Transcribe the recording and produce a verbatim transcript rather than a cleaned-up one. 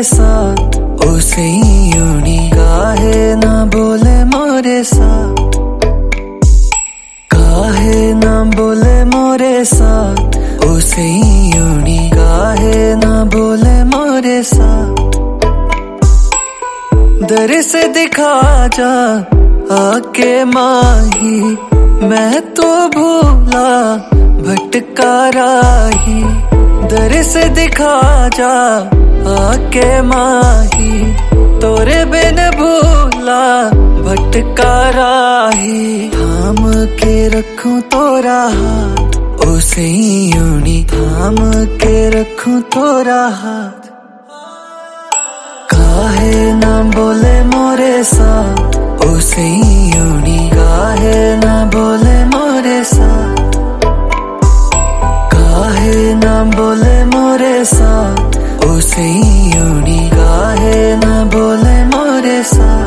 साथ, उसे यूनी काहे ना बोले मोरे साथ, काहे ना बोले मोरे साथ, उसे यूनी काहे ना बोले मोरे साथ। दर से दिखा जा आके माही, मैं तो भूला भटका राही। दर से दिखा जा आके माही, तोरे बिन भूला भटका राही। थाम के रखूं तोरा हाथ, उसे यूनी थाम के रखूं तोरा हाथ। काहे ना बोले मोरे साथ, उसे यूनी काहे ना बोले मोरे साथ, काहे ना बोले मोरे साथ, उसे यूनी काहे ना बोले मोरे साथ।